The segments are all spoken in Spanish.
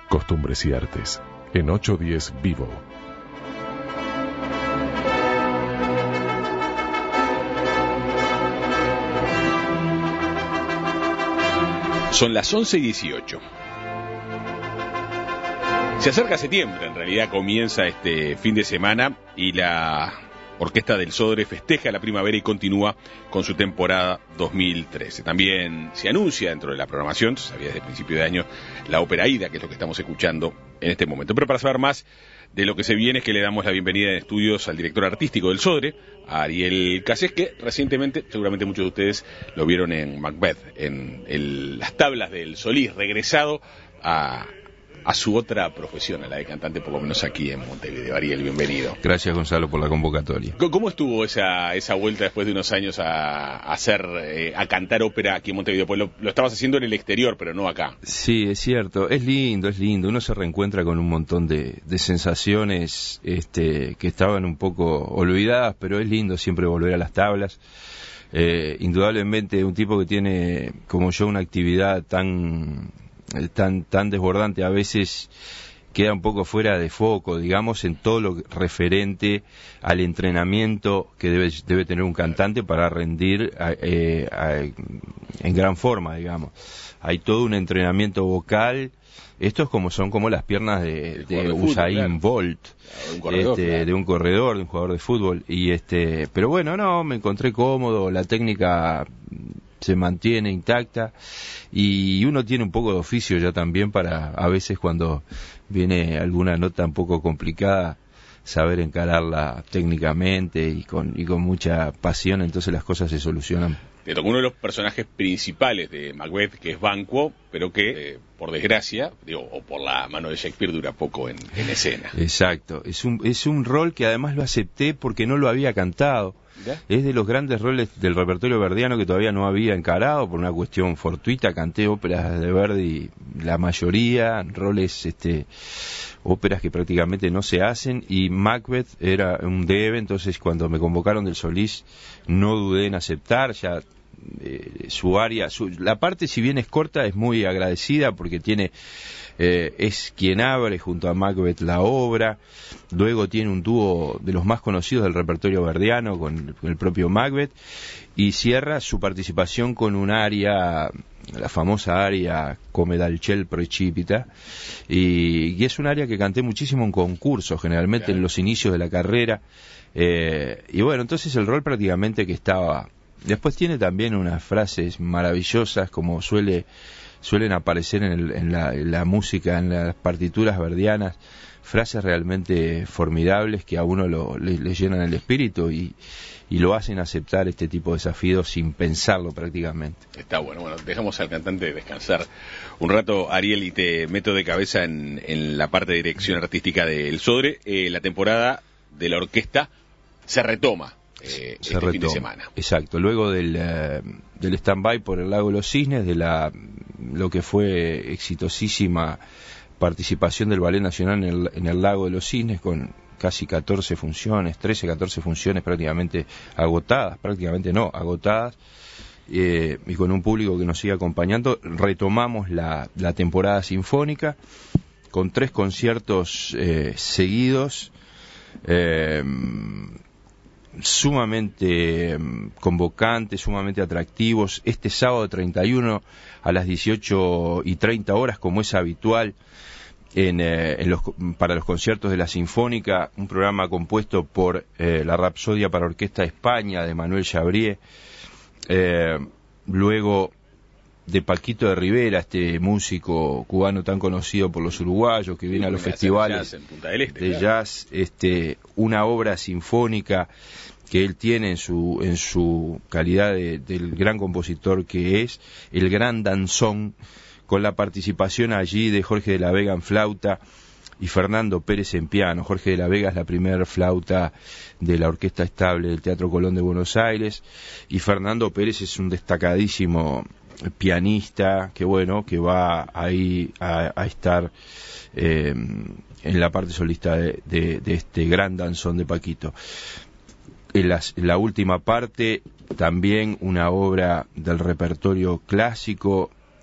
Costumbres y Artes, en 810 Vivo. Son las 11:18. Se acerca septiembre, en realidad comienza este fin de semana y la Orquesta del Sodre festeja la primavera y continúa con su temporada 2013. También se anuncia dentro de la programación, se sabía desde el principio de año, la ópera Aida, que es lo que estamos escuchando en este momento. Pero para saber más de lo que se viene es que le damos la bienvenida en estudios al director artístico del Sodre, a Ariel Cassés, que recientemente, seguramente muchos de ustedes lo vieron en Macbeth, en las tablas del Solís, regresado a su otra profesión, a la de cantante, por lo menos aquí en Montevideo. Ariel, bienvenido. Gracias, Gonzalo, por la convocatoria. ¿Cómo estuvo esa vuelta después de unos años a cantar ópera aquí en Montevideo? Pues lo estabas haciendo en el exterior, pero no acá. Sí, es cierto, es lindo. Uno se reencuentra con un montón de sensaciones que estaban un poco olvidadas, pero es lindo siempre volver a las tablas. Indudablemente un tipo que tiene, como yo, una actividad tan desbordante, a veces queda un poco fuera de foco, digamos, en todo lo referente al entrenamiento que debe tener un cantante para rendir en gran forma, digamos. Hay todo un entrenamiento vocal. Esto es son como las piernas de Usain Bolt, de un corredor, de un jugador de fútbol. Pero bueno, no, me encontré cómodo, la técnica se mantiene intacta y uno tiene un poco de oficio ya también para, a veces cuando viene alguna nota un poco complicada, saber encararla técnicamente y con mucha pasión, entonces las cosas se solucionan. Te tocó uno de los personajes principales de Macbeth, que es Banquo, pero que, por desgracia, o por la mano de Shakespeare, dura poco en escena. Exacto, es un rol que además lo acepté porque no lo había cantado. ¿Ya? Es de los grandes roles del repertorio verdiano que todavía no había encarado por una cuestión fortuita. Canté óperas de Verdi, la mayoría, roles, óperas que prácticamente no se hacen, y Macbeth era un debe. Entonces cuando me convocaron del Solís no dudé en aceptar. Ya su área, la parte, si bien es corta, es muy agradecida porque es quien abre junto a Macbeth la obra. Luego tiene un dúo de los más conocidos del repertorio verdiano con el propio Macbeth, y cierra su participación con un aria, la famosa aria Come dal ciel precipita, y es un aria que canté muchísimo en concursos, generalmente claro, en los inicios de la carrera, y bueno, entonces el rol prácticamente que estaba. Después tiene también unas frases maravillosas, como suelen aparecer en la música, en las partituras verdianas, frases realmente formidables que a uno le llenan el espíritu y lo hacen aceptar este tipo de desafíos sin pensarlo prácticamente. Está bueno, dejamos al cantante descansar un rato, Ariel, y te meto de cabeza en la parte de dirección artística del Sodre. La temporada de la orquesta se retoma. Fin de semana. Exacto, luego del stand-by por el Lago de los Cisnes, de lo que fue exitosísima participación del Ballet Nacional en el Lago de los Cisnes, con casi 14 funciones prácticamente agotadas, y con un público que nos sigue acompañando. Retomamos la temporada sinfónica con 3 conciertos seguidos, sumamente convocantes, sumamente atractivos. Este sábado 31 a las 18:30, como es habitual para los conciertos de la Sinfónica, un programa compuesto por la Rapsodia para Orquesta de España de Manuel Chabrier, luego de Paquito de Rivera, este músico cubano tan conocido por los uruguayos, que viene a los festivales de jazz, una obra sinfónica que él tiene en su calidad del gran compositor que es, el Gran Danzón, con la participación allí de Jorge de la Vega en flauta y Fernando Pérez en piano. Jorge de la Vega es la primera flauta de la Orquesta Estable del Teatro Colón de Buenos Aires, y Fernando Pérez es un destacadísimo pianista que va ahí a estar en la parte solista de este Gran Danzón de Paquito. En la última parte, también una obra del repertorio clásico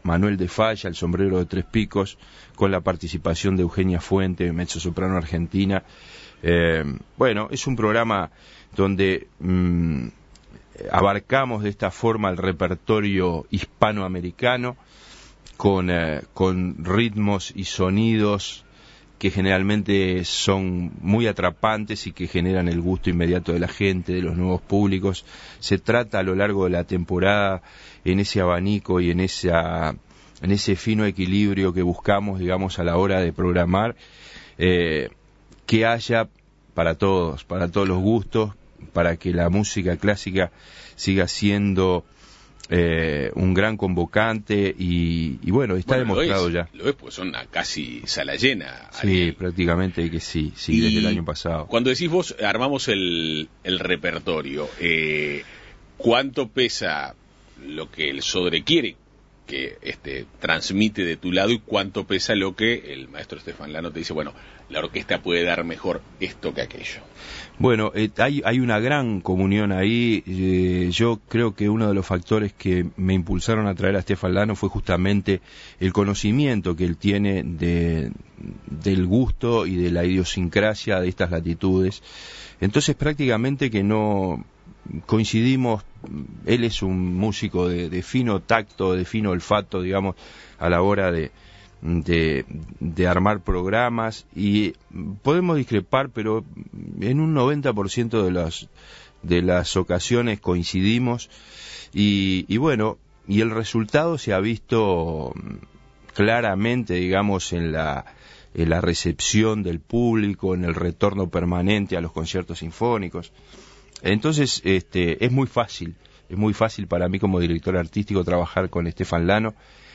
Manuel de Falla, El sombrero de tres picos, con la participación de Eugenia Fuente, mezzosoprano argentina. Bueno, es un programa donde abarcamos de esta forma el repertorio hispanoamericano con ritmos y sonidos que generalmente son muy atrapantes y que generan el gusto inmediato de la gente, de los nuevos públicos. Se trata a lo largo de la temporada, en ese abanico y en ese fino equilibrio que buscamos, digamos, a la hora de programar, que haya para todos los gustos, para que la música clásica siga siendo un gran convocante y bueno, está demostrado ya. Lo es, pues son casi sala llena. Sí, prácticamente que sí, desde el año pasado. Cuando decís vos, armamos el repertorio, ¿cuánto pesa lo que el Sodre quiere que transmite de tu lado y cuánto pesa lo que el maestro Estefan Lano te dice, bueno, la orquesta puede dar mejor esto que aquello? Bueno, hay una gran comunión ahí. Yo creo que uno de los factores que me impulsaron a traer a Estefan Lano fue justamente el conocimiento que él tiene del gusto y de la idiosincrasia de estas latitudes. Entonces prácticamente que no coincidimos. Él es un músico de fino tacto, de fino olfato, digamos, a la hora de armar programas, y podemos discrepar, pero en un 90% de las ocasiones coincidimos, y bueno, y el resultado se ha visto claramente, digamos, en la recepción del público, en el retorno permanente a los conciertos sinfónicos. Entonces, es muy fácil para mí como director artístico trabajar con Estefan Lano,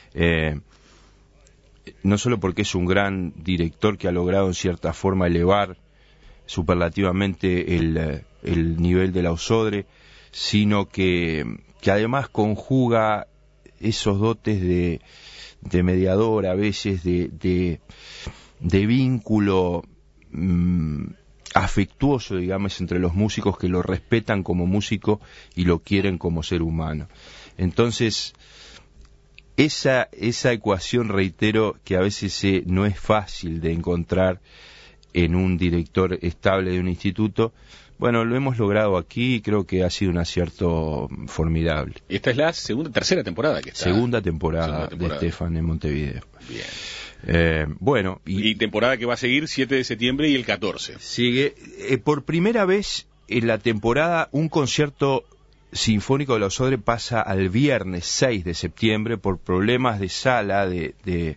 no solo porque es un gran director que ha logrado en cierta forma elevar superlativamente el nivel de la Sodre, sino que además conjuga esos dotes de mediador, a veces de vínculo afectuoso, digamos, entre los músicos que lo respetan como músico y lo quieren como ser humano. Entonces, esa ecuación, reitero, que a veces no es fácil de encontrar en un director estable de un instituto, bueno, lo hemos logrado aquí y creo que ha sido un acierto formidable. Esta es la tercera temporada que está. Segunda temporada de Estefan en Montevideo. Bien. Bueno, y temporada que va a seguir 7 de septiembre y el 14. Sigue por primera vez en la temporada un concierto sinfónico de la Sodre pasa al viernes 6 de septiembre por problemas de sala, de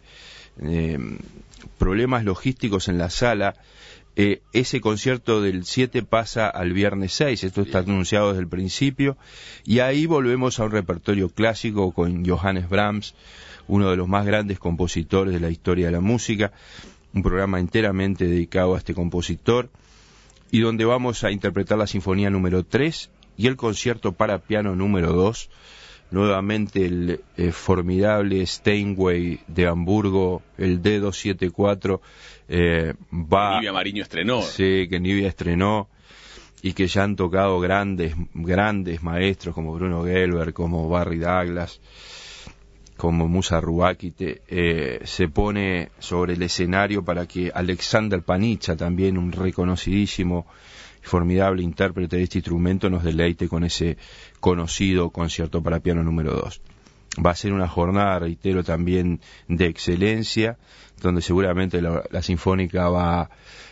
problemas logísticos en la sala. Ese concierto del 7 pasa al viernes 6, esto está anunciado desde el principio, y ahí volvemos a un repertorio clásico con Johannes Brahms, uno de los más grandes compositores de la historia de la música, un programa enteramente dedicado a este compositor, y donde vamos a interpretar la Sinfonía número 3 y el concierto para piano número 2, nuevamente el formidable Steinway de Hamburgo, el D274, Nibia Mariño estrenó. Sí, que Nibia estrenó, y que ya han tocado grandes maestros como Bruno Gelber, como Barry Douglas, como Musa Rubakite. Se pone sobre el escenario para que Alexander Panicha, también un reconocidísimo y formidable intérprete de este instrumento, nos deleite con ese conocido concierto para piano número 2. Va a ser una jornada, reitero, también de excelencia, donde seguramente la Sinfónica va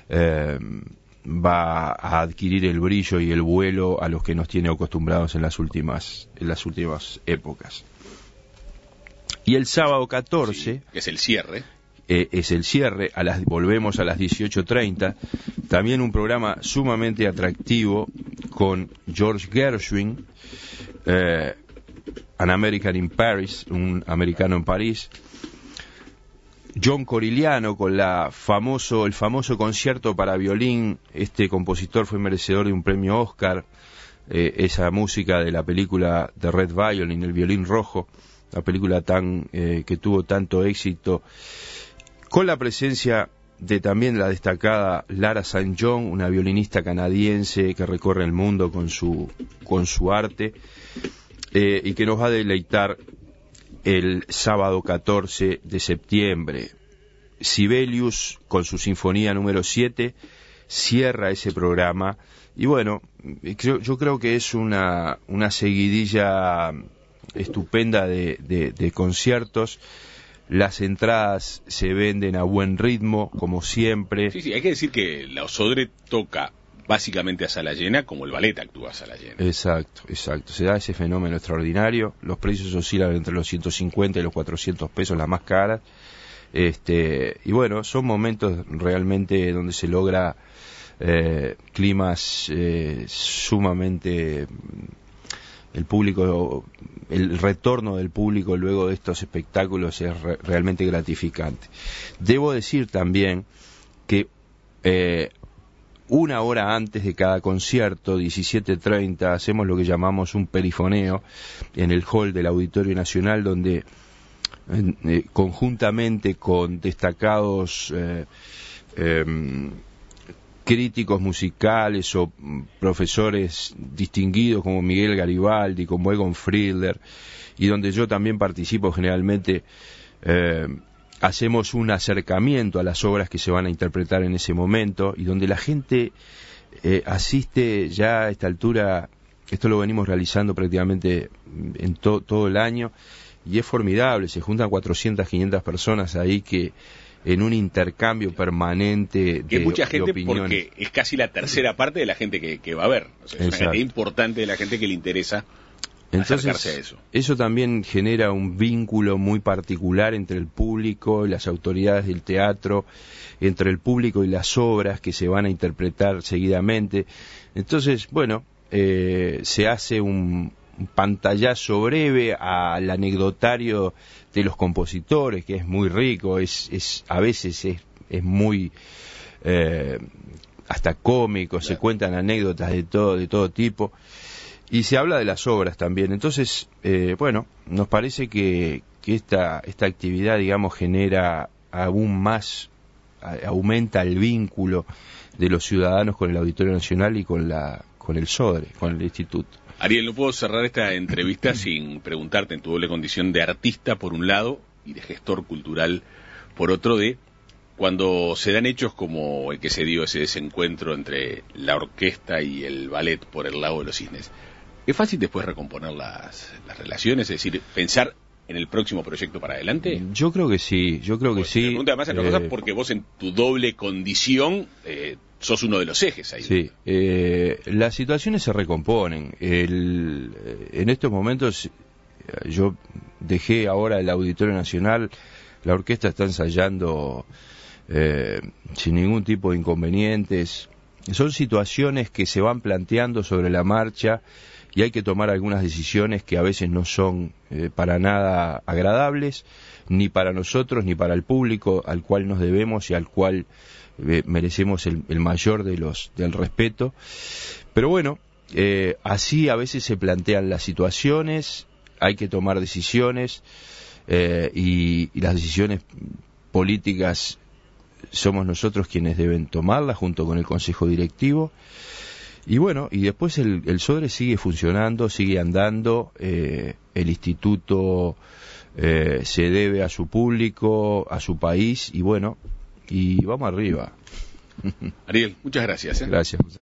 a adquirir el brillo y el vuelo a los que nos tiene acostumbrados en las últimas épocas. Y el sábado 14... Sí, que es el cierre. Volvemos a las 18:30, también un programa sumamente atractivo con George Gershwin, An American in Paris, un americano en París, John Corigliano con el famoso concierto para violín. Este compositor fue merecedor de un premio Oscar, esa música de la película The Red Violin, el violín rojo, la película que tuvo tanto éxito, con la presencia de también la destacada Lara St. John, una violinista canadiense que recorre el mundo con su arte, y que nos va a deleitar el sábado 14 de septiembre. Sibelius, con su sinfonía número 7, cierra ese programa. Y bueno, yo creo que es una seguidilla estupenda de conciertos. Las entradas se venden a buen ritmo, como siempre. Sí, hay que decir que la Sodre toca básicamente a sala llena, como el ballet actúa a sala llena. Exacto. Se da ese fenómeno extraordinario. Los precios oscilan entre los 150 y los 400 pesos, las más caras. Y bueno, son momentos realmente donde se logra climas sumamente... El público, el retorno del público luego de estos espectáculos es realmente gratificante. Debo decir también que una hora antes de cada concierto, 17:30, hacemos lo que llamamos un perifoneo en el hall del Auditorio Nacional, donde conjuntamente con destacados críticos musicales o profesores distinguidos como Miguel Garibaldi, como Egon Friedler, y donde yo también participo generalmente, hacemos un acercamiento a las obras que se van a interpretar en ese momento, y donde la gente asiste ya a esta altura. Esto lo venimos realizando prácticamente en todo el año, y es formidable. Se juntan 400, 500 personas ahí que en un intercambio permanente de mucha gente, de opiniones. Porque es casi la tercera parte de la gente que va a ver. O sea, es una cantidad importante de la gente que le interesa acercarse a eso. Eso también genera un vínculo muy particular entre el público y las autoridades del teatro, entre el público y las obras que se van a interpretar seguidamente. Entonces, bueno, se hace un pantallazo breve al anecdotario de los compositores, que es muy rico, a veces es muy hasta cómico, claro. Se cuentan anécdotas de todo tipo, y se habla de las obras también. Entonces, bueno, nos parece que esta actividad, digamos, genera aún más, aumenta el vínculo de los ciudadanos con el Auditorio Nacional y con el Sodre, con el Instituto. Ariel, no puedo cerrar esta entrevista sin preguntarte, en tu doble condición de artista por un lado y de gestor cultural por otro, de cuando se dan hechos como el que se dio, ese desencuentro entre la orquesta y el ballet por el Lago de los Cisnes. ¿Es fácil después recomponer las relaciones? Es decir, pensar en el próximo proyecto para adelante. Yo creo que sí. Te pregunto además otra cosa, porque vos en tu doble condición sos uno de los ejes ahí. Sí, las situaciones se recomponen. En estos momentos yo dejé ahora el Auditorio Nacional, la orquesta está ensayando sin ningún tipo de inconvenientes. Son situaciones que se van planteando sobre la marcha y hay que tomar algunas decisiones que a veces no son para nada agradables, ni para nosotros ni para el público al cual nos debemos y al cual merecemos el mayor del respeto. Pero bueno, así a veces se plantean las situaciones, hay que tomar decisiones, y las decisiones políticas somos nosotros quienes deben tomarlas junto con el Consejo Directivo. Y bueno, y después el Sodre sigue funcionando, sigue andando, el instituto se debe a su público, a su país, y bueno, y vamos arriba. Ariel, muchas gracias. Gracias.